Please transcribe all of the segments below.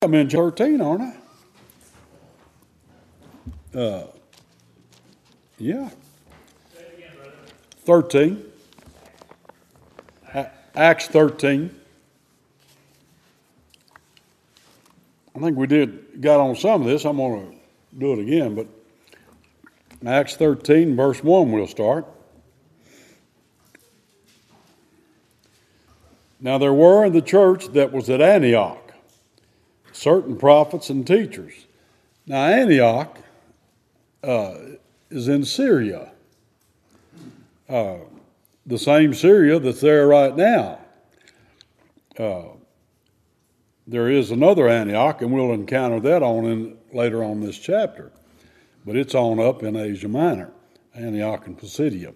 I'm in 13, aren't I? Yeah. 13. Acts 13. I think we got on some of this. I'm going to do it again, but Acts 13, verse 1 we'll start. Now there were in the church that was at Antioch certain prophets and teachers. Now Antioch is in Syria, the same Syria that's there right now. There is another Antioch, and we'll encounter that later on in this chapter. But it's on up in Asia Minor, Antioch and Pisidia.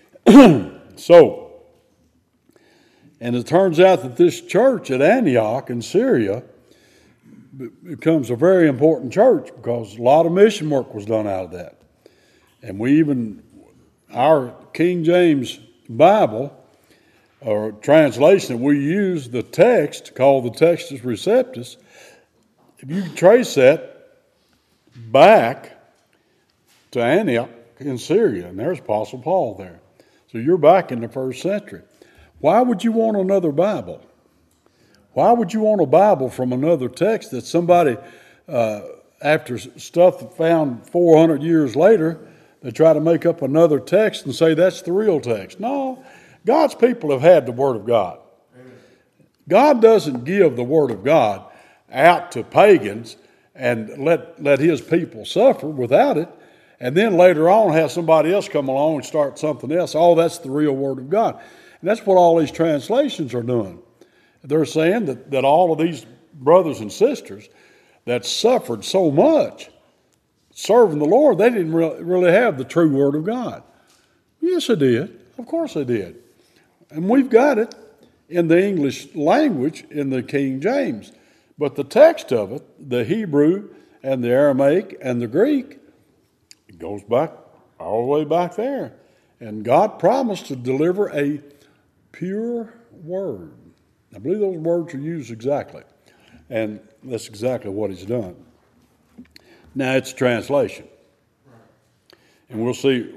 And it turns out that this church at Antioch in Syria becomes a very important church because a lot of mission work was done out of that. And our King James Bible, or translation that we use, the text, called the Textus Receptus, if you trace that back to Antioch in Syria, and there's Apostle Paul there. So you're back in the first century. Why would you want another Bible? Why would you want a Bible from another text that somebody, after stuff found 400 years later, they try to make up another text and say that's the real text? No, God's people have had the Word of God. God doesn't give the Word of God out to pagans and let His people suffer without it, and then later on have somebody else come along and start something else. Oh, that's the real Word of God. And that's what all these translations are doing. They're saying that all of these brothers and sisters that suffered so much serving the Lord, they didn't really have the true Word of God. Yes, they did. Of course they did. And we've got it in the English language in the King James. But the text of it, the Hebrew and the Aramaic and the Greek, it goes back all the way back there. And God promised to deliver a pure word. I believe those words are used exactly. And that's exactly what He's done. Now it's translation. And we'll see.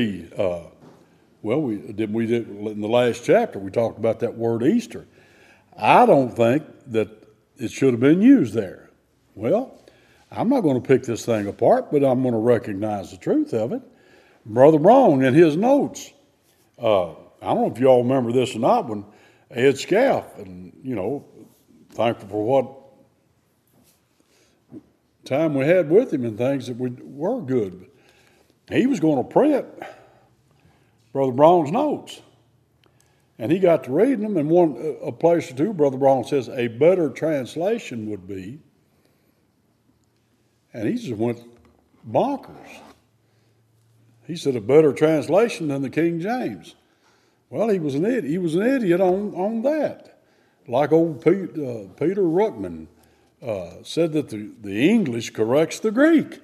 We did in the last chapter, we talked about that word Easter. I don't think that it should have been used there. Well, I'm not going to pick this thing apart, but I'm going to recognize the truth of it. Brother Brown, in his notes, I don't know if you all remember this or not, when Ed Scaff, and thankful for what time we had with him and things that were good. He was going to print Brother Brown's notes, and he got to reading them. And a place or two, Brother Brown says a better translation would be, and he just went bonkers. He said a better translation than the King James. Well, he was an idiot. He was an idiot on that. Like old Peter Ruckman said that the English corrects the Greek.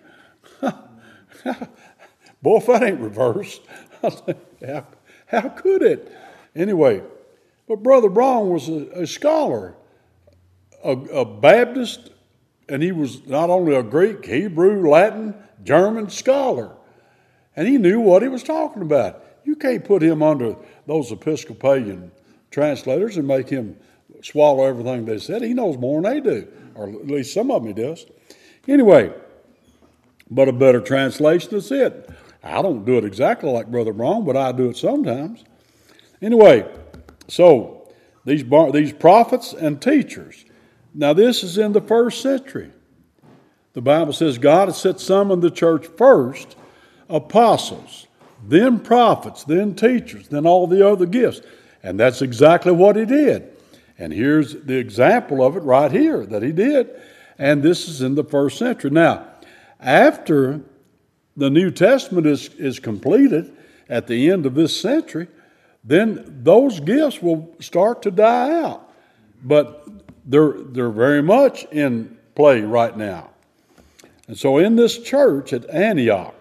Boy, if that ain't reversed, how could it? Anyway, but Brother Brown was a scholar, a Baptist, and he was not only a Greek, Hebrew, Latin, German scholar. And he knew what he was talking about. You can't put him under those Episcopalian translators and make him swallow everything they said. He knows more than they do, or at least some of them he does. Anyway, but a better translation is it. I don't do it exactly like Brother Brown, but I do it sometimes. Anyway, so these prophets and teachers. Now this is in the first century. The Bible says God has set some in the church first, apostles, then prophets, then teachers, then all the other gifts. And that's exactly what He did. And here's the example of it right here that He did. And this is in the first century. Now, after the New Testament is completed at the end of this century, then those gifts will start to die out. But they're very much in play right now. And so in this church at Antioch,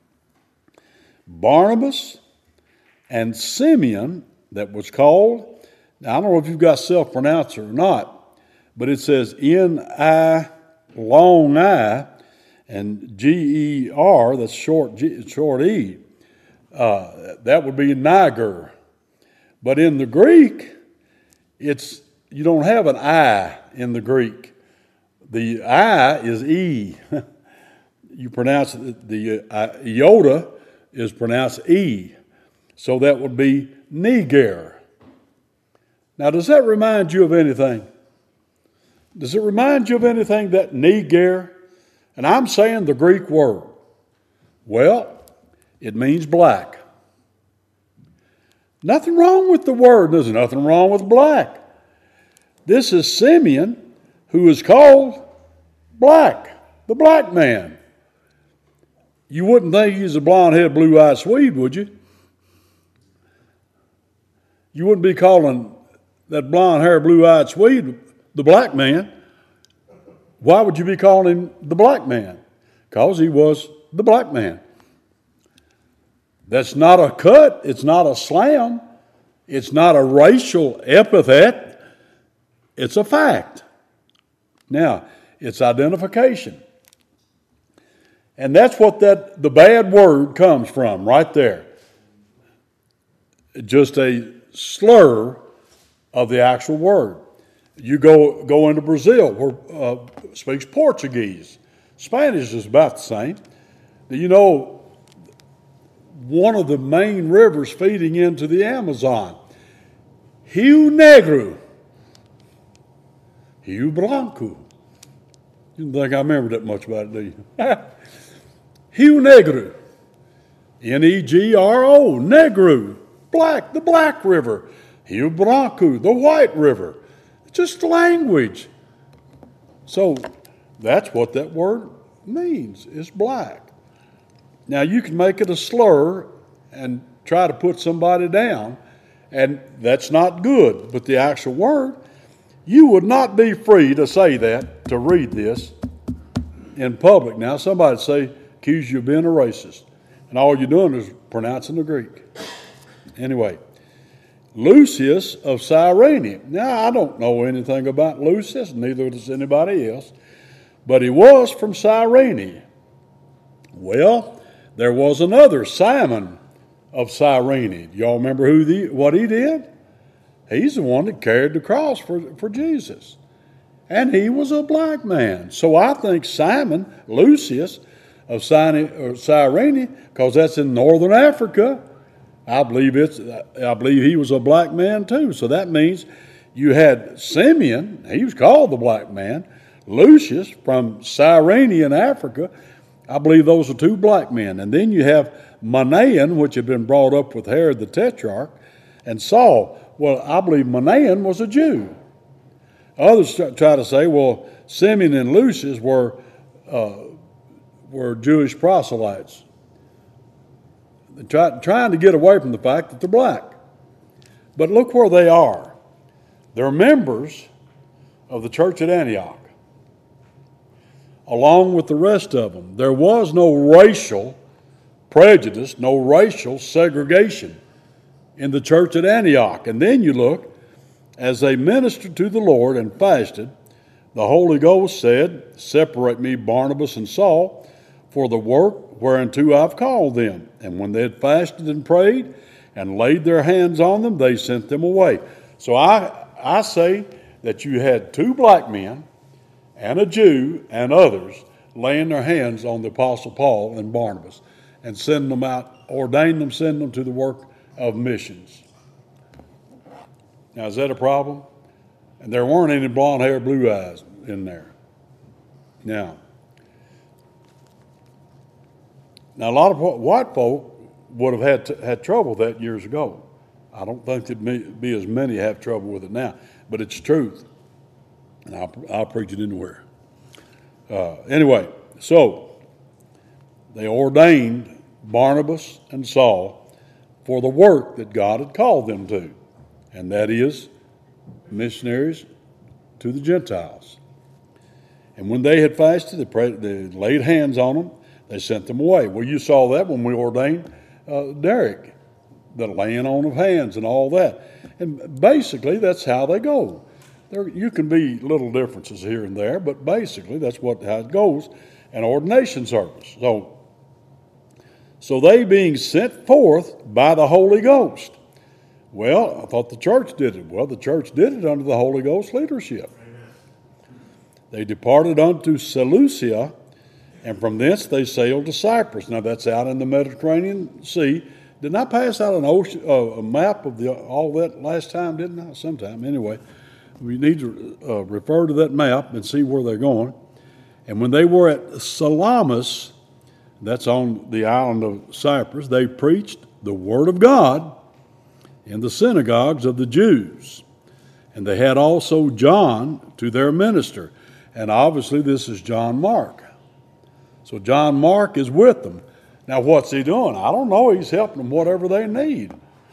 Barnabas and Simeon, that was called, now I don't know if you've got self-pronouncer or not, but it says N-I, long I, and G-E-R, that's short E. That would be Niger. But in the Greek, you don't have an I in the Greek. The I is E. You pronounce the iota is pronounced E. So that would be Niger. Now, does that remind you of anything? Does it remind you of anything, that Niger? And I'm saying the Greek word. Well, it means black. Nothing wrong with the word. There's nothing wrong with black. This is Simeon, who is called black, the black man. You wouldn't think he's a blonde-headed, blue-eyed Swede, would you? You wouldn't be calling that blonde-haired, blue-eyed Swede the black man. Why would you be calling him the black man? Because he was the black man. That's not a cut. It's not a slam. It's not a racial epithet. It's a fact. Now, it's identification. And that's what the bad word comes from right there. Just a slur of the actual word. You go into Brazil, where speaks Portuguese. Spanish is about the same. Do you know one of the main rivers feeding into the Amazon? Rio Negro. Rio Branco. You don't think I remember that much about it, do you? Rio Negro. Negro. Negro. Black, the black river. Rio Branco, the white river. It's just language. So that's what that word means, is black. Now you can make it a slur and try to put somebody down, and that's not good. But the actual word, you would not be free to say that, to read this in public. Now somebody say, accuse you of being a racist, and all you're doing is pronouncing the Greek. Anyway, Lucius of Cyrene. Now, I don't know anything about Lucius, neither does anybody else, but he was from Cyrene. Well, there was another Simon of Cyrene. Y'all remember what he did? He's the one that carried the cross for Jesus. And he was a black man. So I think Simon, Lucius of Cyrene, because that's in northern Africa, I believe he was a black man too. So that means you had Simeon, he was called the black man, Lucius from Cyrene in Africa. I believe those are two black men. And then you have Manaen, which had been brought up with Herod the Tetrarch, and Saul. Well, I believe Manaen was a Jew. Others try to say, well, Simeon and Lucius were Jewish proselytes, trying to get away from the fact that they're black. But look where they are. They're members of the church at Antioch, along with the rest of them. There was no racial prejudice, no racial segregation in the church at Antioch. And then you look, as they ministered to the Lord and fasted, the Holy Ghost said, separate me, Barnabas and Saul, for the work whereunto I've called them. And when they had fasted and prayed and laid their hands on them, they sent them away. So I say that you had two black men and a Jew and others laying their hands on the Apostle Paul and Barnabas and sending them out, ordained them, sending them to the work of missions. Now, is that a problem? And there weren't any blonde hair, blue eyes in there. Now, a lot of white folk would have had trouble with that years ago. I don't think there'd be as many have trouble with it now, but it's truth, and I'll preach it anywhere. Anyway, so they ordained Barnabas and Saul for the work that God had called them to, and that is missionaries to the Gentiles. And when they had fasted, they laid hands on them. They sent them away. Well, you saw that when we ordained Derek, the laying on of hands and all that. And basically, that's how they go. You can be little differences here and there, but basically that's how it goes. An ordination service. So they being sent forth by the Holy Ghost. Well, I thought the church did it. Well, the church did it under the Holy Ghost leadership. They departed unto Seleucia, and from thence they sailed to Cyprus. Now that's out in the Mediterranean Sea. Didn't I pass out a map of all that last time, didn't I? Sometime. Anyway, we need to refer to that map and see where they're going. And when they were at Salamis, that's on the island of Cyprus, they preached the word of God in the synagogues of the Jews. And they had also John to their minister. And obviously this is John Mark. So John Mark is with them. Now what's he doing? I don't know. He's helping them whatever they need.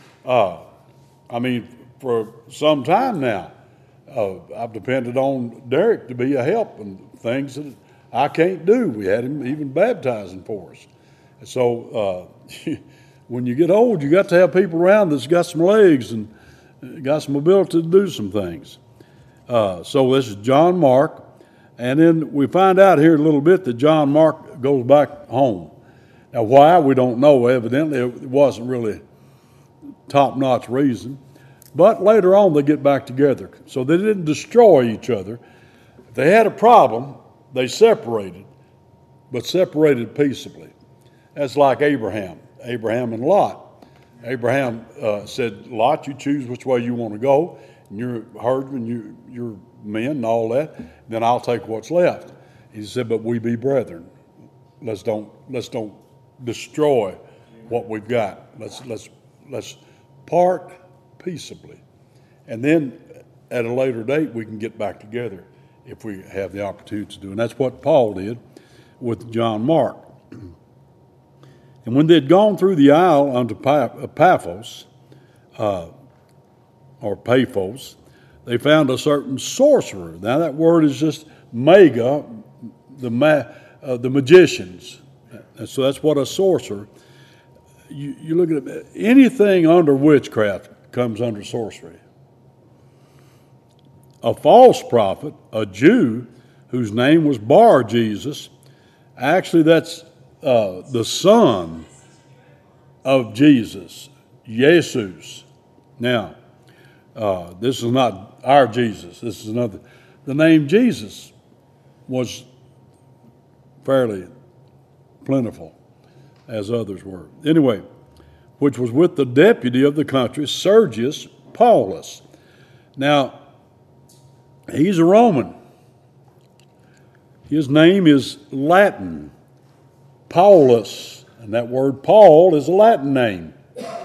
For some time now, I've depended on Derek to be a help and things that I can't do. We had him even baptizing for us. And so when you get old, you got to have people around that's got some legs and got some ability to do some things. So this is John Mark. And then we find out here a little bit that John Mark goes back home. Now why, we don't know. Evidently it wasn't really top-notch reason. But later on they get back together. So they didn't destroy each other. If they had a problem, they separated, but separated peaceably. That's like Abraham and Lot. Abraham said, Lot, you choose which way you want to go, and your husband, your men and all that, then I'll take what's left. He said, but we be brethren. Let's don't destroy what we've got. Let's part peaceably. And then at a later date we can get back together if we have the opportunity to do. And that's what Paul did with John Mark. And when they had gone through the isle unto Paphos, or Paphos, they found a certain sorcerer. Now that word is just mega, the magicians. And so that's what a sorcerer. You look at it, anything under witchcraft comes under sorcery. A false prophet, a Jew, whose name was Bar Jesus. Actually, that's the son of Jesus, Jesus. Now, this is not our Jesus. This is another. The name Jesus was fairly plentiful, as others were. Anyway, which was with the deputy of the country, Sergius Paulus. Now, he's a Roman. His name is Latin, Paulus, and that word Paul is a Latin name.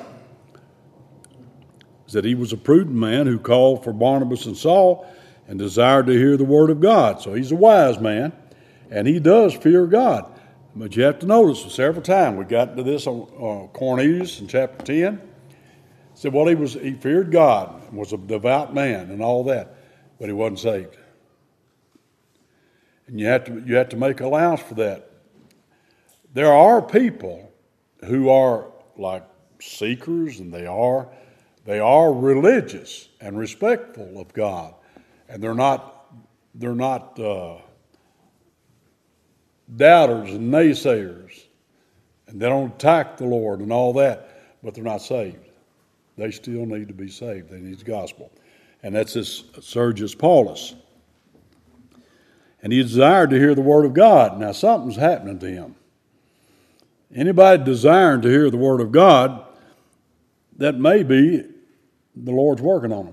That he was a prudent man who called for Barnabas and Saul and desired to hear the word of God. So he's a wise man, and he does fear God. But you have to notice several times, we got to this on Cornelius in chapter 10. Said, well, he feared God, was a devout man and all that, but he wasn't saved. And you have to make allowance for that. There are people who are like seekers, and they are religious and respectful of God, and they're not doubters and naysayers, and they don't attack the Lord and all that, but they're not saved. They still need to be saved. They need the gospel. And that's this Sergius Paulus. And he desired to hear the word of God. Now something's happening to him. Anybody desiring to hear the word of God, that may be the Lord's working on them.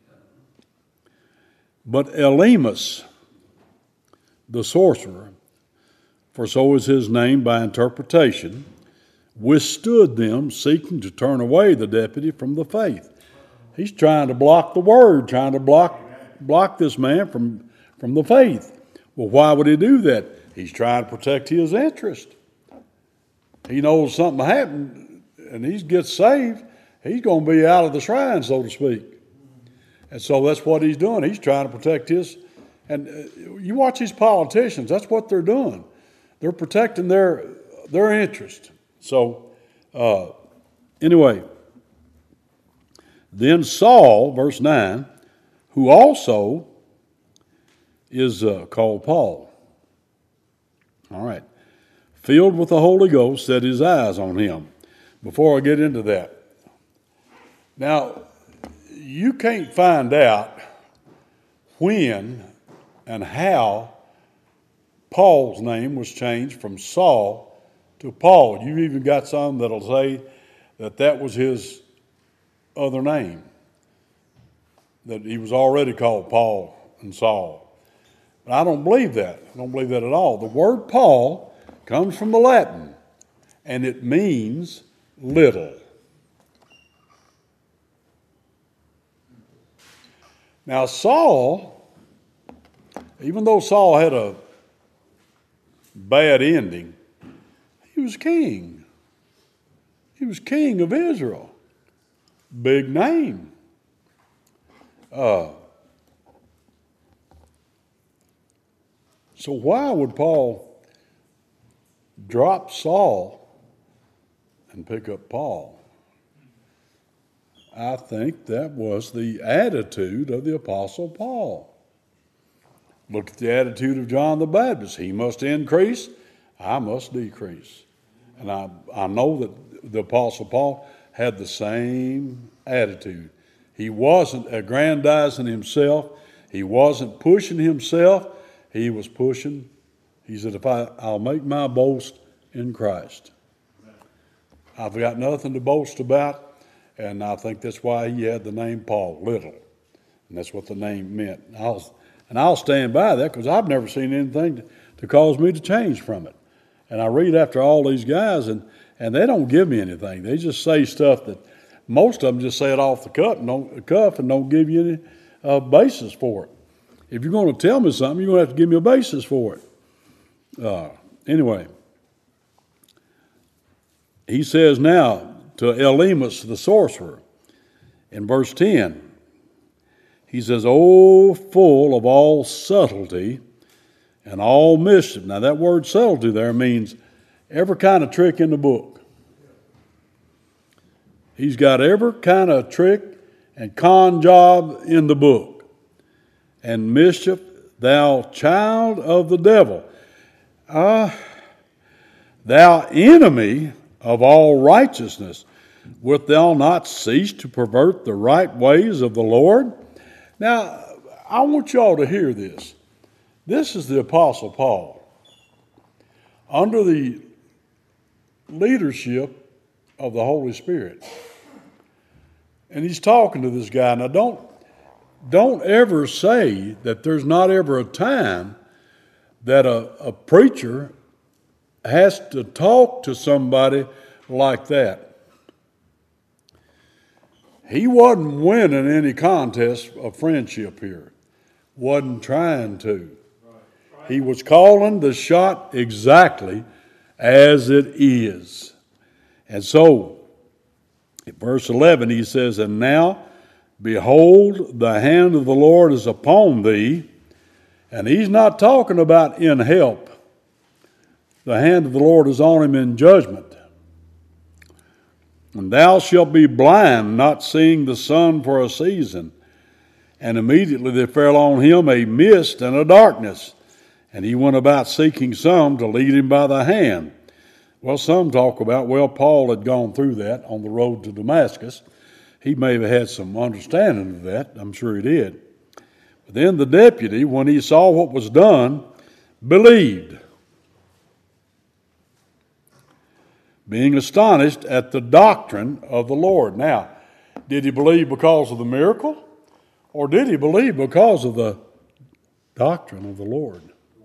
But Elymas, the sorcerer, for so is his name by interpretation, withstood them, seeking to turn away the deputy from the faith. He's trying to block the word, trying to block this man from the faith. Well, why would he do that? He's trying to protect his interest. He knows something happened and he gets saved, he's going to be out of the shrine, so to speak. And so that's what he's doing. He's trying to protect his. And you watch these politicians, that's what they're doing. They're protecting their interest. So, anyway, then Saul, verse 9, who also is called Paul. All right. Filled with the Holy Ghost, set his eyes on him. Before I get into that, now, you can't find out when and how Paul's name was changed from Saul to Paul. You've even got some that'll say that was his other name, that he was already called Paul and Saul. But I don't believe that. I don't believe that at all. The word Paul comes from the Latin, and it means little. Now, Saul, even though Saul had a bad ending, he was king. He was king of Israel. Big name. So why would Paul drop Saul and pick up Paul? I think that was the attitude of the Apostle Paul. Look at the attitude of John the Baptist. He must increase, I must decrease. And I know that the Apostle Paul had the same attitude. He wasn't aggrandizing himself. He wasn't pushing himself. He was pushing. He said, I'll make my boast in Christ. I've got nothing to boast about. And I think that's why he had the name Paul, little. And that's what the name meant. I'll stand by that because I've never seen anything to cause me to change from it. And I read after all these guys, and they don't give me anything. They just say stuff that most of them just say it off the cuff and don't give you any basis for it. If you're going to tell me something, you're going to have to give me a basis for it. Anyway, he says now, to Elymas the sorcerer, in verse 10, he says, "O full of all subtlety and all mischief." Now that word subtlety there means every kind of trick in the book. He's got every kind of trick and con job in the book. "And mischief, thou child of the devil, thou enemy of all righteousness, wilt thou not cease to pervert the right ways of the Lord?" Now, I want y'all to hear this. This is the Apostle Paul, under the leadership of the Holy Spirit. And he's talking to this guy. Now, don't ever say that there's not ever a time that a preacher has to talk to somebody like that. He wasn't winning any contest of friendship here. Wasn't trying to. He was calling the shot exactly as it is. And so, in verse 11, he says, "And now, behold, the hand of the Lord is upon thee." And he's not talking about in help. The hand of the Lord is on him in judgment. "And thou shalt be blind, not seeing the sun for a season." And immediately there fell on him a mist and a darkness, and he went about seeking some to lead him by the hand. Well, some talk about, Paul had gone through that on the road to Damascus. He may have had some understanding of that. I'm sure he did. But then the deputy, when he saw what was done, believed, being astonished at the doctrine of the Lord. Now, did he believe because of the miracle? Or did he believe because of the doctrine of the Lord?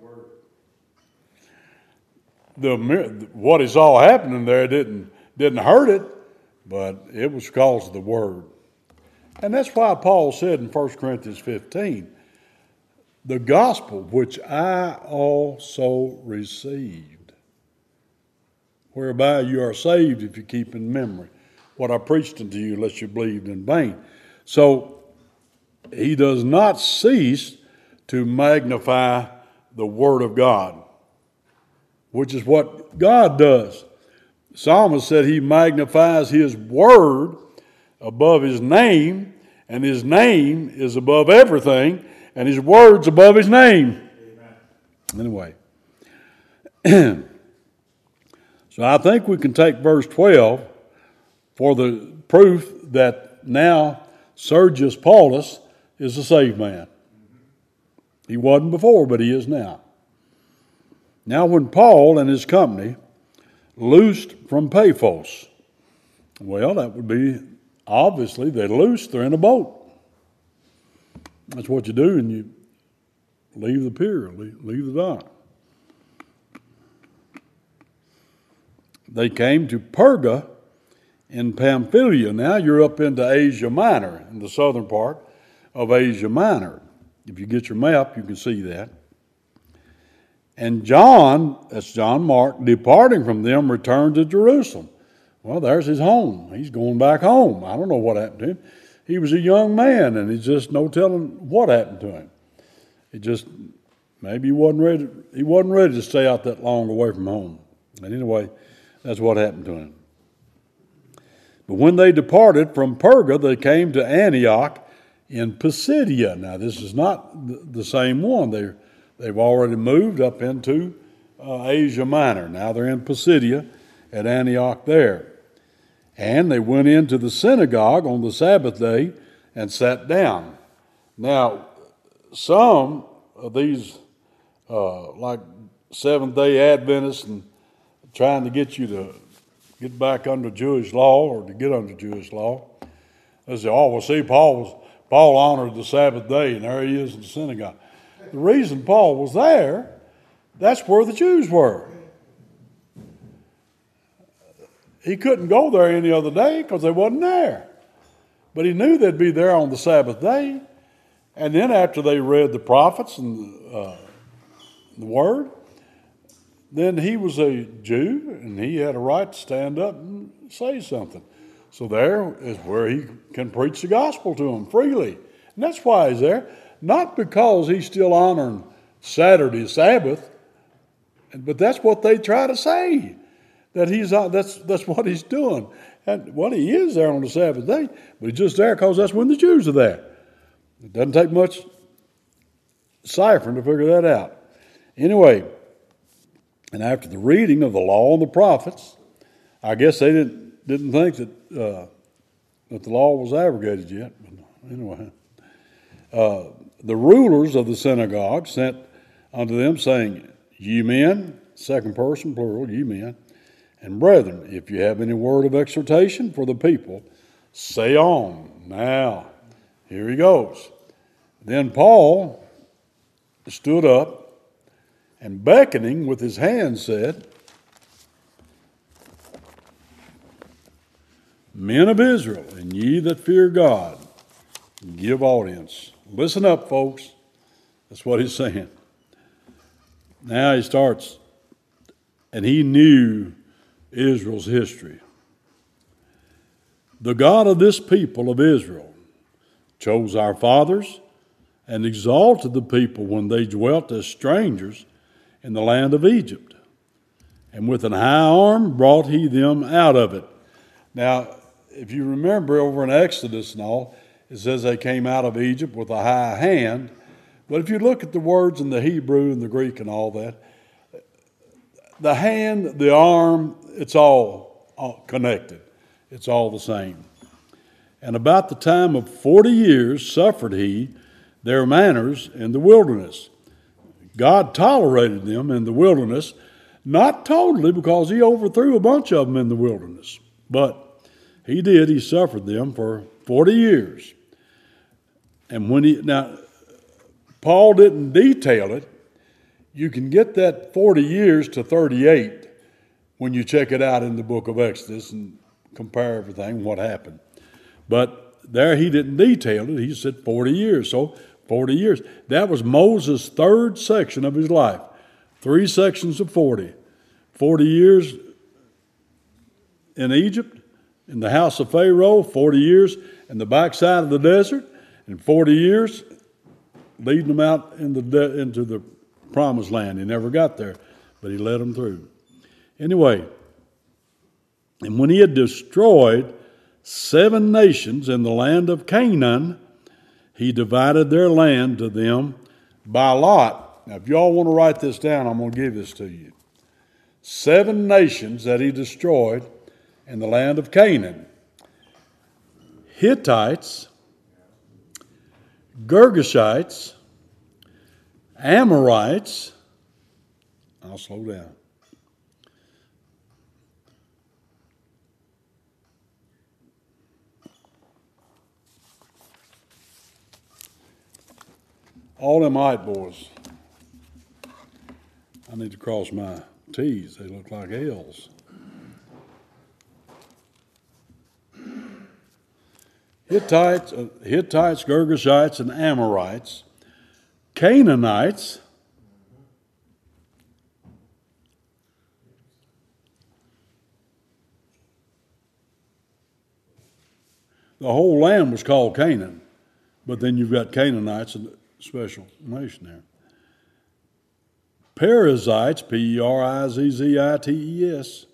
What he saw happening there didn't hurt it, but it was because of the Word. And that's why Paul said in 1 Corinthians 15, "The gospel which I also received, whereby you are saved if you keep in memory what I preached unto you, lest you believed in vain." So he does not cease to magnify the Word of God, which is what God does. The psalmist said he magnifies his Word above his name, and his name is above everything, and his word's above his name. Amen. Anyway, so I think we can take verse 12 for the proof that now Sergius Paulus is a saved man. He wasn't before, but he is now. Now when Paul and his company loosed from Paphos, well, that would be, obviously, they're in a boat. That's what you do, and you leave the pier, leave the dock. They came to Perga in Pamphylia. Now you're up into Asia Minor, in the southern part of Asia Minor. If you get your map, you can see that. And John, that's John Mark, departing from them, returned to Jerusalem. Well, there's his home. He's going back home. I don't know what happened to him. He was a young man, and he's just no telling what happened to him. Maybe he wasn't ready to stay out that long away from home. And anyway, that's what happened to him. But when they departed from Perga, they came to Antioch in Pisidia. Now, this is not the same one. They've already moved up into Asia Minor. Now they're in Pisidia at Antioch there. And they went into the synagogue on the Sabbath day and sat down. Now, some of these, like Seventh-day Adventists and trying to get you to get back under Jewish law or to get under Jewish law, they say, oh, well, see, Paul honored the Sabbath day, and there he is in the synagogue. The reason Paul was there, that's where the Jews were. He couldn't go there any other day because they wasn't there. But he knew they'd be there on the Sabbath day. And then after they read the prophets and the Word, then he was a Jew and he had a right to stand up and say something. So there is where he can preach the gospel to them freely. And that's why he's there. Not because he's still honoring Saturday, Sabbath, but that's what they try to say. That's what he's doing. And well, he is there on the Sabbath day, but he's just there because that's when the Jews are there. It doesn't take much ciphering to figure that out. Anyway, and after the reading of the law and the prophets, I guess they didn't think that the law was abrogated yet. But anyway, the rulers of the synagogue sent unto them, saying, Ye men, second person plural, ye men, and brethren, if you have any word of exhortation for the people, say on. Now, here he goes. Then Paul stood up and beckoning with his hand said, Men of Israel, and ye that fear God, give audience. Listen up, folks. That's what he's saying. Now he starts, and he knew Israel's history. The God of this people of Israel chose our fathers and exalted the people when they dwelt as strangers in the land of Egypt. And with an high arm brought he them out of it. Now, if you remember over in Exodus and all, it says they came out of Egypt with a high hand. But if you look at the words in the Hebrew and the Greek and all that, the hand, the arm, it's all connected. It's all the same. And about the time of 40 years suffered he their manners in the wilderness. God tolerated them in the wilderness, not totally because he overthrew a bunch of them in the wilderness, but he suffered them for 40 years. And now, Paul didn't detail it. You can get that 40 years to 38 when you check it out in the book of Exodus and compare everything, what happened. But there he didn't detail it. He said 40 years. So 40 years. That was Moses' third section of his life. 3 sections of 40. 40 years in Egypt, in the house of Pharaoh, 40 years in the backside of the desert, and 40 years leading them out into the promised land. He never got there, but he led them through. Anyway, and when he had destroyed 7 nations in the land of Canaan, he divided their land to them by lot. Now, if y'all want to write this down, I'm going to give this to you. 7 nations that he destroyed in the land of Canaan: Hittites, Girgashites, Amorites. I'll slow down. All them white boys. I need to cross my T's. They look like L's. Hittites, Girgashites, and Amorites. Canaanites. The whole land was called Canaan, but then you've got Canaanites, a special nation there. Perizzites, Perizzites.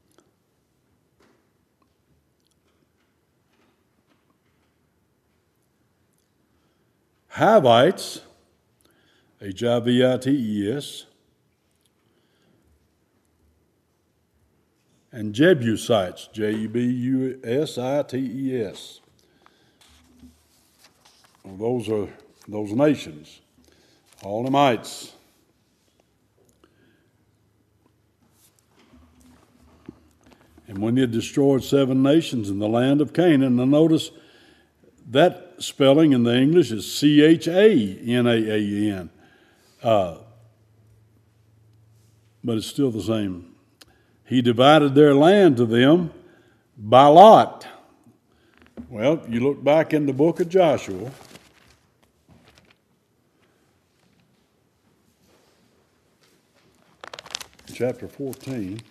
Hivites, Hivites. And Jebusites, Jebusites. Well, those are those nations, all the mites. And when he had destroyed 7 nations in the land of Canaan, now notice that spelling in the English is Chanaan, but it's still the same. He divided their land to them by lot. Well, you look back in the book of Joshua, chapter 14.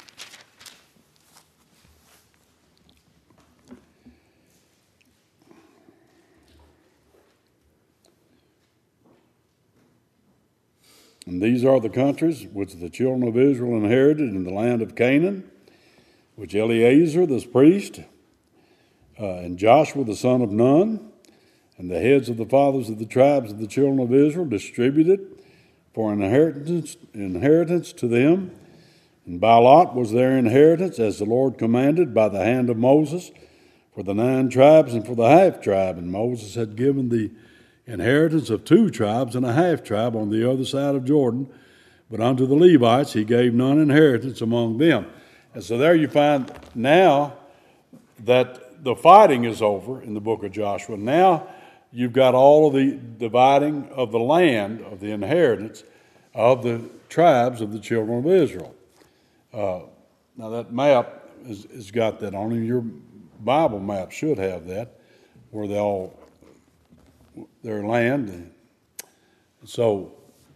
And these are the countries which the children of Israel inherited in the land of Canaan, which Eleazar the priest and Joshua the son of Nun and the heads of the fathers of the tribes of the children of Israel distributed for inheritance to them. And by lot was their inheritance, as the Lord commanded by the hand of Moses, for the 9 tribes and for the half tribe. And Moses had given the inheritance of 2 tribes and a half tribe on the other side of Jordan, but unto the Levites he gave none inheritance among them. And so there you find now that the fighting is over in the book of Joshua. Now you've got all of the dividing of the land, of the inheritance of the tribes of the children of Israel. Now that map has got that on it. Your Bible map should have that, where they all their land. So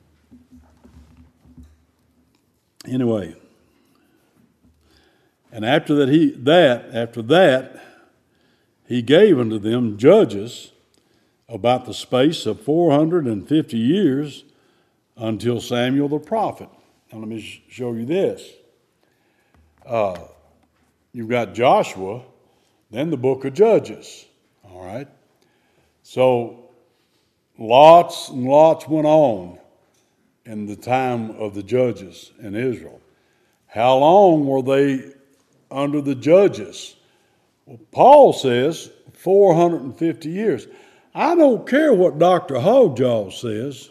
anyway, and after that he gave unto them judges about the space of 450 years until Samuel the prophet. Now let me show you this. You've got Joshua, then the book of Judges. All right. So lots and lots went on in the time of the judges in Israel. How long were they under the judges? Well, Paul says 450 years. I don't care what Dr. Hogjaw says.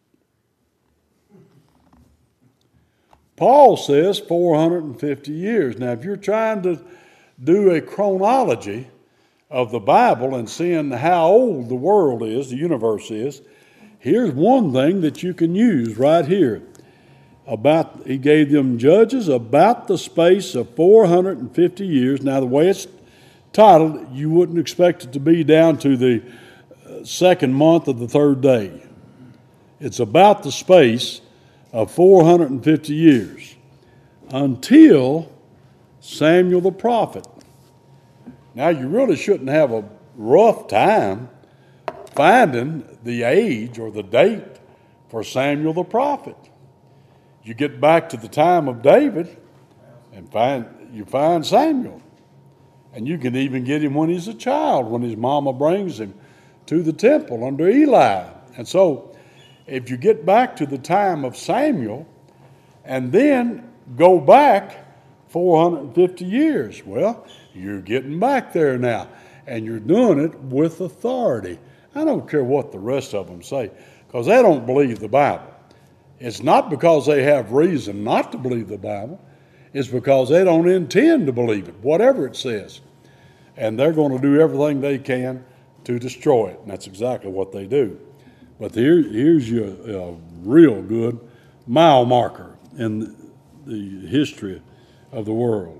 Paul says 450 years. Now, if you're trying to do a chronology of the Bible and seeing how old the world is, the universe is, here's one thing that you can use right here. He gave them judges about the space of 450 years. Now, the way it's titled, you wouldn't expect it to be down to the 2nd month of the 3rd day. It's about the space of 450 years until Samuel the prophet. Now, you really shouldn't have a rough time finding the age or the date for Samuel the prophet. You get back to the time of David and you find Samuel. And you can even get him when he's a child, when his mama brings him to the temple under Eli. And so if you get back to the time of Samuel and then go back 450 years, well, you're getting back there now, and you're doing it with authority. I don't care what the rest of them say, because they don't believe the Bible. It's not because they have reason not to believe the Bible. It's because they don't intend to believe it, whatever it says. And they're going to do everything they can to destroy it. And that's exactly what they do. But here's your real good mile marker in the history of the world.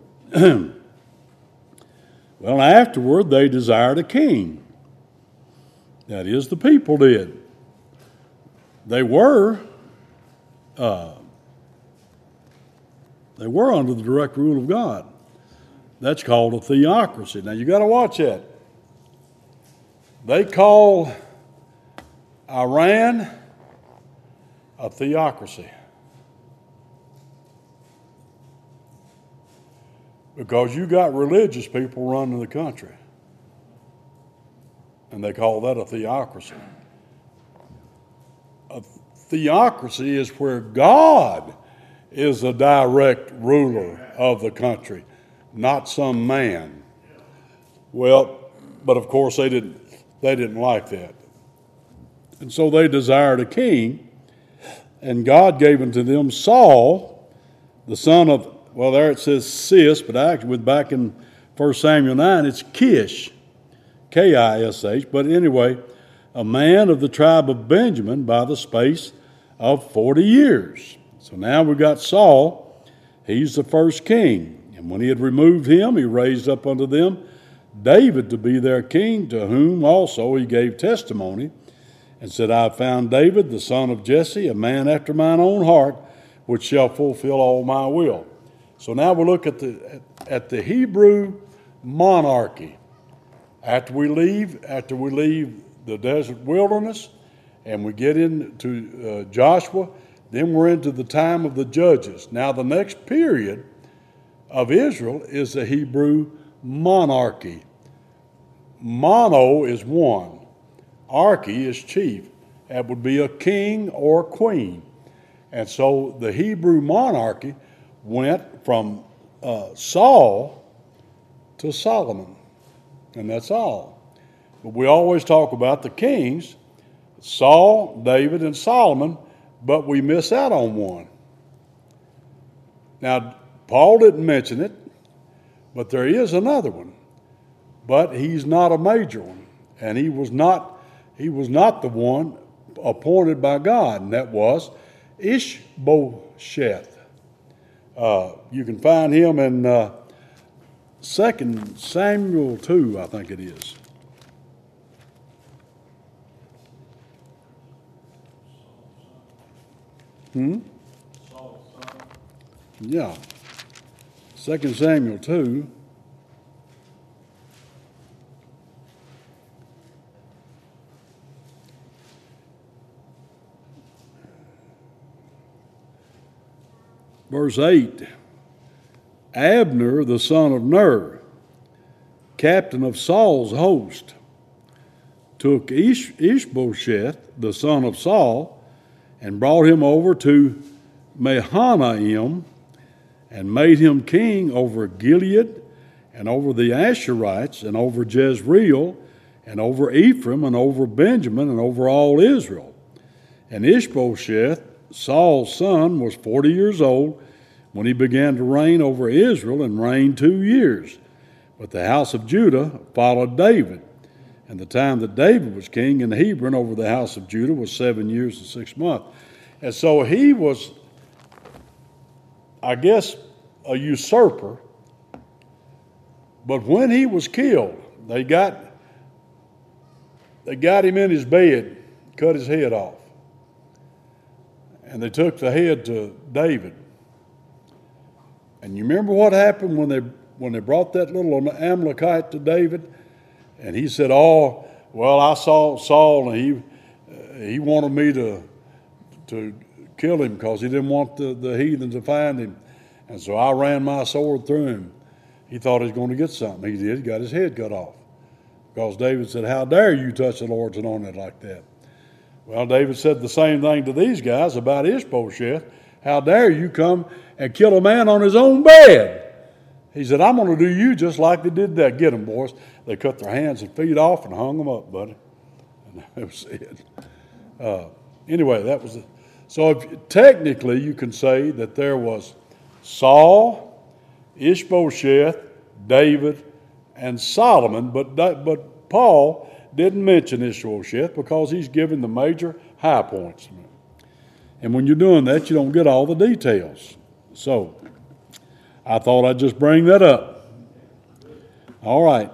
Well, afterward, they desired a king. That is, the people did. They were under the direct rule of God. That's called a theocracy. Now, you got to watch that. They call Iran a theocracy because you got religious people running the country, and they call that a theocracy. A theocracy is where God is the direct ruler of the country, not some man. Well, but of course they didn't like that. And so they desired a king, and God gave unto them Saul, the son of, well, there it says Cis, but actually back in 1 Samuel 9, it's Kish, Kish. But anyway, a man of the tribe of Benjamin by the space of 40 years. So now we've got Saul. He's the first king. And when he had removed him, he raised up unto them David to be their king, to whom also he gave testimony, and said, I have found David, the son of Jesse, a man after mine own heart, which shall fulfill all my will. So now we look at the Hebrew monarchy. After we leave the desert wilderness and we get into Joshua, then we're into the time of the judges. Now the next period of Israel is the Hebrew monarchy. Mono is one. Archy is chief. That would be a king or queen. And so the Hebrew monarchy went from Saul to Solomon. And that's all. But we always talk about the kings, Saul, David, and Solomon, but we miss out on one. Now, Paul didn't mention it, but there is another one. But he's not a major one. And he was not the one appointed by God, and that was Ishbosheth. You can find him in 2 Samuel 2, I think it is. Yeah. 2 Samuel 2. Verse 8, Abner, the son of Ner, captain of Saul's host, took Ishbosheth, the son of Saul, and brought him over to Mahanaim, and made him king over Gilead, and over the Asherites, and over Jezreel, and over Ephraim, and over Benjamin, and over all Israel. And Ishbosheth, Saul's son, was 40 years old when he began to reign over Israel, and reigned 2 years. But the house of Judah followed David. And the time that David was king in Hebron over the house of Judah was 7 years and 6 months. And so he was, I guess, a usurper. But when he was killed, they got him in his bed, cut his head off. And they took the head to David. And you remember what happened when they brought that little Amalekite to David? And he said, oh, well, I saw Saul, and he wanted me to kill him because he didn't want the heathen to find him. And so I ran my sword through him. He thought he was going to get something. He did, got his head cut off. because David said, how dare you touch the Lord's anointed like that? Well, David said the same thing to these guys about Ishbosheth. How dare you come and kill a man on his own bed? He said, I'm going to do you just like they did that. Get them, boys. They cut their hands and feet off and hung them up, buddy. And that was it. Anyway, that was it. So technically you can say that there was Saul, Ishbosheth, David, and Solomon, but Paul didn't mention Ishbosheth because he's giving the major high points. And when you're doing that, you don't get all the details. So I thought I'd just bring that up. All right.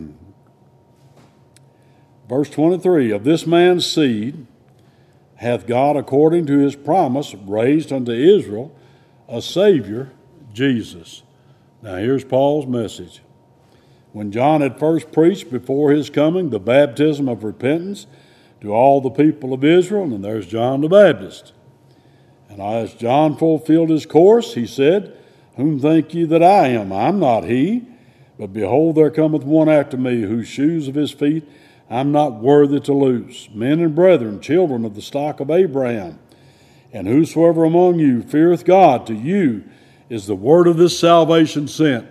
Verse 23, of this man's seed hath God, according to his promise, raised unto Israel a Savior, Jesus. Now here's Paul's message. When John had first preached before his coming the baptism of repentance to all the people of Israel, and there's John the Baptist. And as John fulfilled his course, he said, whom think ye that I am? I'm not he, but behold, there cometh one after me, whose shoes of his feet I'm not worthy to loose. Men and brethren, children of the stock of Abraham, and whosoever among you feareth God, to you is the word of this salvation sent.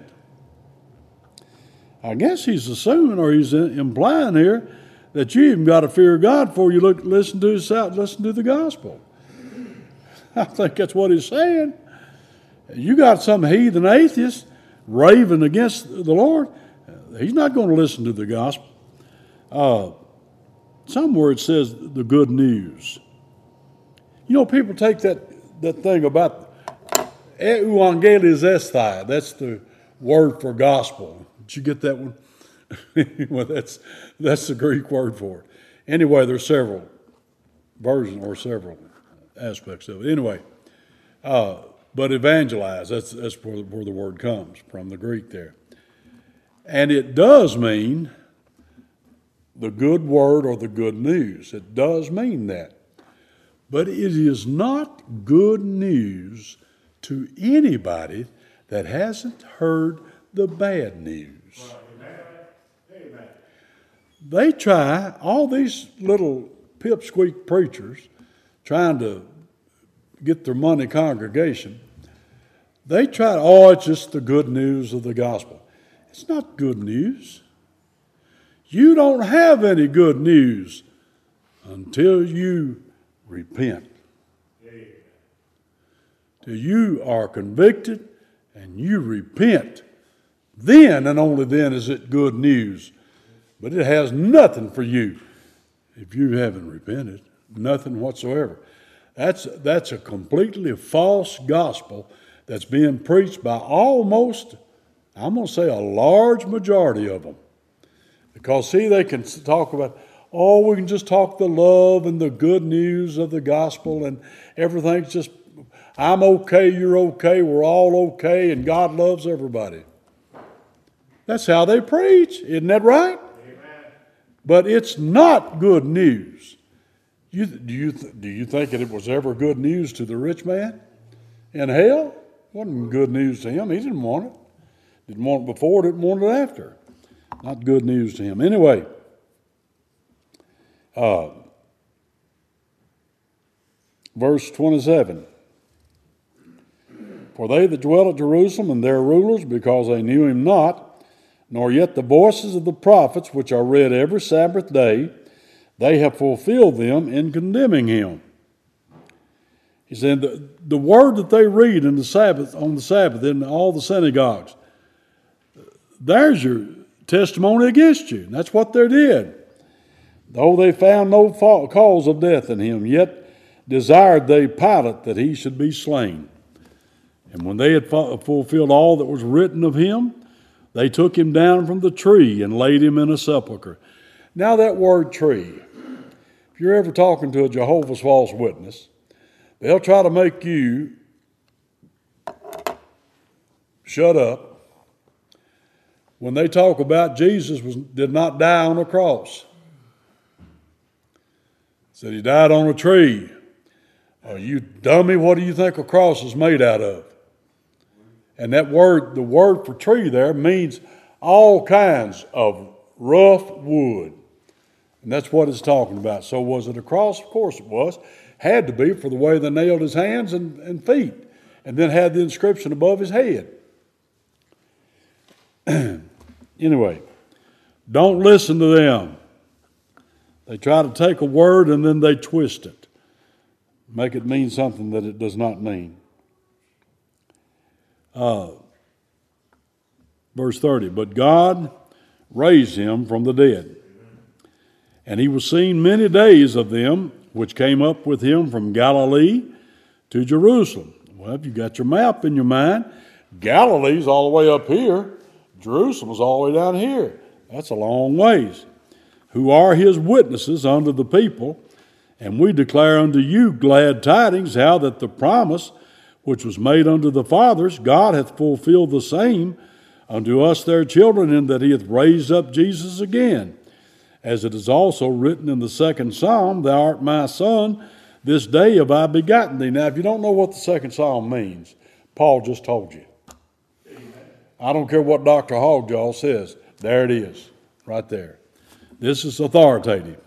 I guess he's assuming, or he's implying here, that you even got to fear God before you listen to the gospel. I think that's what he's saying. You got some heathen atheist raving against the Lord. He's not going to listen to the gospel. Somewhere it says the good news. You know, people take that thing about euangelios esthai. That's the word for gospel. Did you get that one? Well, that's the Greek word for it. Anyway, there's several versions or several aspects of it. Anyway, but evangelize, that's where the word comes from, the Greek there. And it does mean the good word or the good news. It does mean that. But it is not good news to anybody that hasn't heard the bad news. Amen. They try, all these little pipsqueak preachers trying to get their money congregation, they try, it's just the good news of the gospel. It's not good news. You don't have any good news until you repent. Till you are convicted and you repent. Then and only then is it good news. But it has nothing for you if you haven't repented. Nothing whatsoever. That's a completely false gospel that's being preached by almost, I'm going to say, a large majority of them. Because, see, they can talk about, we can just talk the love and the good news of the gospel and everything's just, I'm okay, you're okay, we're all okay, and God loves everybody. That's how they preach. Isn't that right? Amen. But it's not good news. Do you think that it was ever good news to the rich man in hell? It wasn't good news to him. He didn't want it. Didn't want it before, didn't want it after. Not good news to him. Anyway, verse 27. For they that dwell at Jerusalem and their rulers, because they knew him not, nor yet the voices of the prophets, which are read every Sabbath day, they have fulfilled them in condemning him. He said, the word that they read on the Sabbath in all the synagogues, there's your testimony against you. That's what they did. Though they found no cause of death in him, yet desired they Pilate that he should be slain. And when they had fulfilled all that was written of him, they took him down from the tree and laid him in a sepulchre. Now that word tree, if you're ever talking to a Jehovah's false witness, they'll try to make you shut up when they talk about Jesus did not die on a cross. Said he died on a tree. Oh, you dummy, what do you think a cross is made out of? And that word, the word for tree there, means all kinds of rough wood. And that's what it's talking about. So was it a cross? Of course it was. Had to be for the way they nailed his hands and feet. And then had the inscription above his head. Anyway, don't listen to them. They try to take a word and then they twist it. Make it mean something that it does not mean. Verse 30, but God raised him from the dead. And he was seen many days of them which came up with him from Galilee to Jerusalem. Well, if you got your map in your mind, Galilee's all the way up here. Jerusalem's all the way down here. That's a long ways. Who are his witnesses unto the people, and we declare unto you glad tidings, how that the promise which was made unto the fathers, God hath fulfilled the same unto us their children, in that he hath raised up Jesus again. As it is also written in the second psalm, thou art my son, this day have I begotten thee. Now, if you don't know what the second psalm means, Paul just told you. I don't care what Dr. Hogjaw says. There it is, right there. This is authoritative.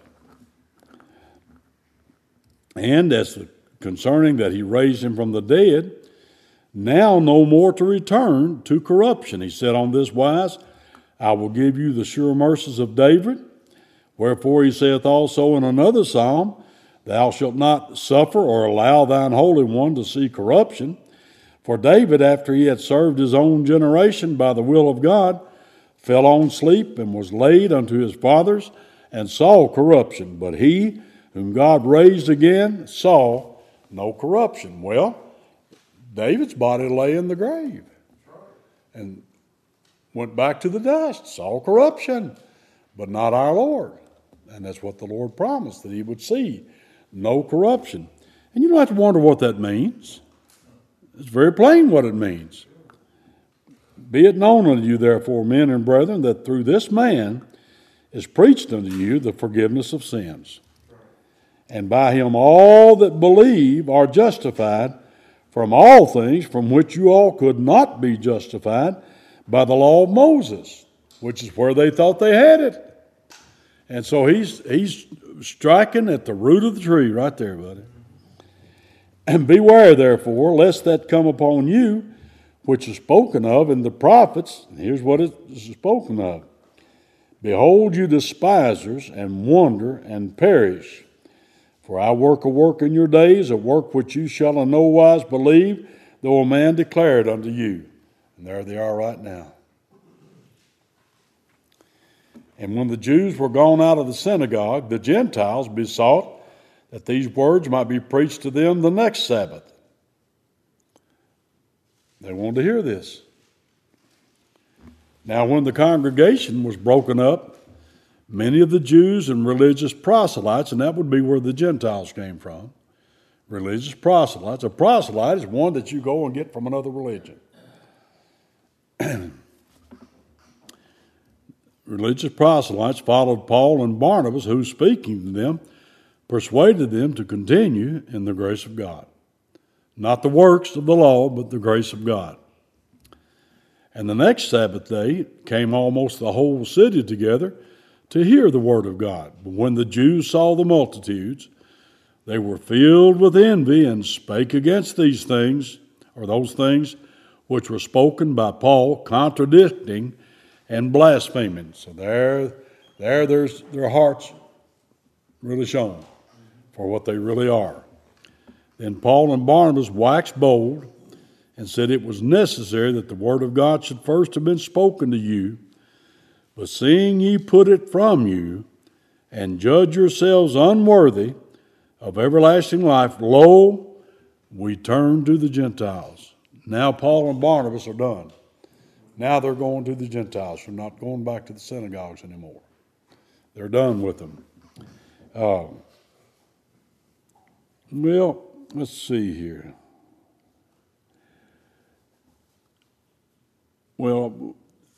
And as concerning that he raised him from the dead, now no more to return to corruption. He said on this wise, I will give you the sure mercies of David. Wherefore he saith also in another psalm, thou shalt not suffer or allow thine Holy One to see corruption. For David, after he had served his own generation by the will of God, fell on sleep and was laid unto his fathers, and saw corruption. But he, whom God raised again, saw no corruption. Well, David's body lay in the grave and went back to the dust, saw corruption, but not our Lord. And that's what the Lord promised, that he would see no corruption. And you don't have to wonder what that means. It's very plain what it means. Be it known unto you, therefore, men and brethren, that through this man is preached unto you the forgiveness of sins. And by him all that believe are justified from all things from which you all could not be justified by the law of Moses, which is where they thought they had it. And so he's striking at the root of the tree right there, buddy. And beware, therefore, lest that come upon you, which is spoken of in the prophets. And here's what is spoken of. Behold, you despisers, and wonder, and perish. For I work a work in your days, a work which you shall in no wise believe, though a man declare it unto you. And there they are right now. And when the Jews were gone out of the synagogue, the Gentiles besought that these words might be preached to them the next Sabbath. They wanted to hear this. Now, when the congregation was broken up, many of the Jews and religious proselytes, and that would be where the Gentiles came from, religious proselytes. A proselyte is one that you go and get from another religion. Religious proselytes followed Paul and Barnabas, who, speaking to them, persuaded them to continue in the grace of God. Not the works of the law, but the grace of God. And the next Sabbath day came almost the whole city together to hear the word of God. But when the Jews saw the multitudes, they were filled with envy and spake against these things, or those things which were spoken by Paul, contradicting and blaspheming. So there's their hearts really shown for what they really are. Then Paul and Barnabas waxed bold and said it was necessary that the word of God should first have been spoken to you, but seeing ye put it from you, and judge yourselves unworthy of everlasting life, lo, we turn to the Gentiles. Now Paul and Barnabas are done. Now they're going to the Gentiles. They're not going back to the synagogues anymore. They're done with them. Well, let's see here. Well,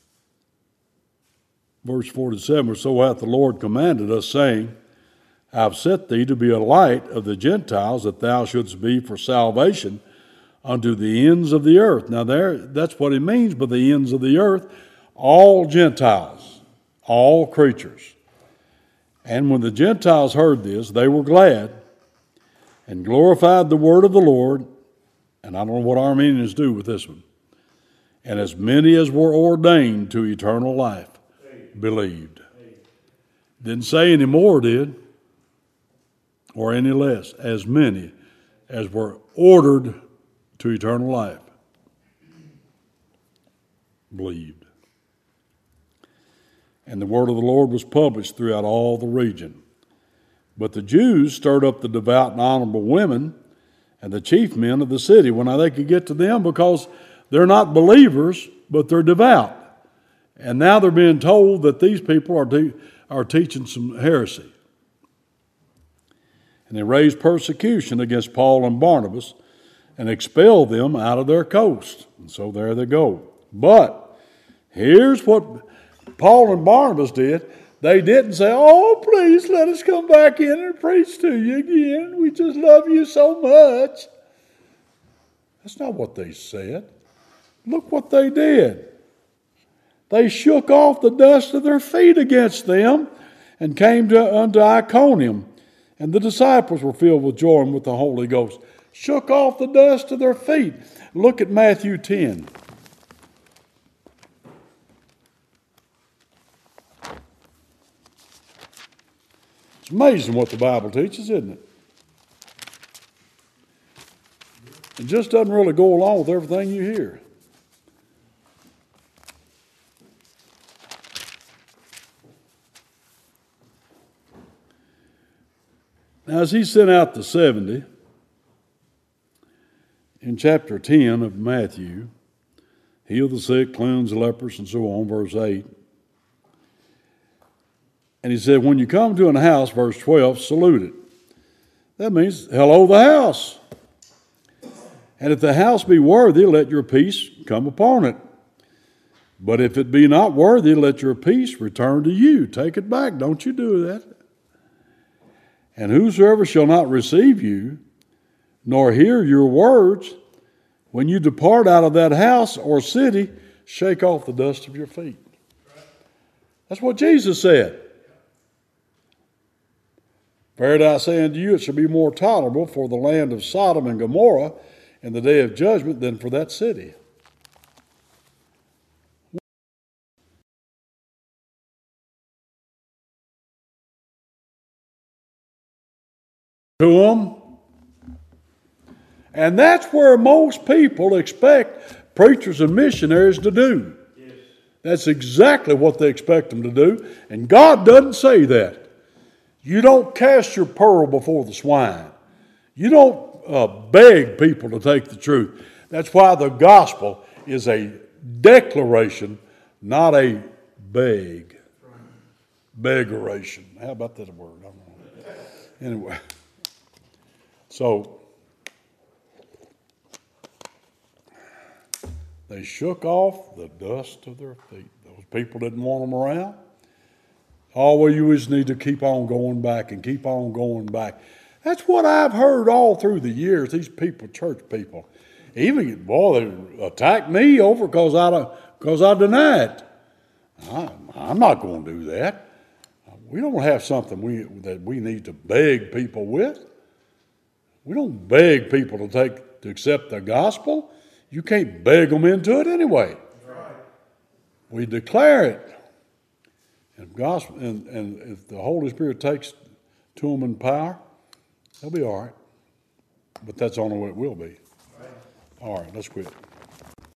verse 47, so hath the Lord commanded us, saying, I have set thee to be a light of the Gentiles, that thou shouldst be for salvation unto the ends of the earth. Now that's what he means by the ends of the earth. All Gentiles. all creatures. And when the Gentiles heard this, they were glad and glorified the word of the Lord. And I don't know what Armenians do with this one. And as many as were ordained to eternal life believed. Didn't say any more, did? Or any less. As many as were ordered to eternal life believed. And the word of the Lord was published throughout all the region. But the Jews stirred up the devout and honorable women and the chief men of the city when they could get to them, because they're not believers, but they're devout. And now they're being told that these people are teaching some heresy. And they raised persecution against Paul and Barnabas and expelled them out of their coast. And so there they go. But here's what Paul and Barnabas did. They didn't say, "Oh, please let us come back in and preach to you again. We just love you so much." That's not what they said. Look what they did. They shook off the dust of their feet against them and came unto Iconium. And the disciples were filled with joy and with the Holy Ghost. Shook off the dust of their feet. Look at Matthew 10. It's amazing what the Bible teaches, isn't it? It just doesn't really go along with everything you hear. Now, as he sent out the 70, in chapter 10 of Matthew, heal the sick, cleanse the lepers, and so on, verse 8. And he said, when you come to a house, verse 12, salute it. That means, hello, the house. And if the house be worthy, let your peace come upon it. But if it be not worthy, let your peace return to you. Take it back. Don't you do that. And whosoever shall not receive you, nor hear your words, when you depart out of that house or city, shake off the dust of your feet. That's what Jesus said. Verily I say unto you, it shall be more tolerable for the land of Sodom and Gomorrah in the day of judgment than for that city. To them. And that's where most people expect preachers and missionaries to do. Yes. That's exactly what they expect them to do. And God doesn't say that. You don't cast your pearl before the swine. You don't beg people to take the truth. That's why the gospel is a declaration, not a beggaration. How about that word? I don't know. Anyway. So, they shook off the dust of their feet. Those people didn't want them around. All you just need to keep on going back and keep on going back. That's what I've heard all through the years, these people, church people. Even, they attack me over because I deny it. I'm not going to do that. We don't have something that we need to beg people with. We don't beg people to accept the gospel. You can't beg them into it anyway. Right. We declare it. And if the Holy Spirit takes to them in power, they'll be all right. But that's the only way it will be. Right. All right, let's quit.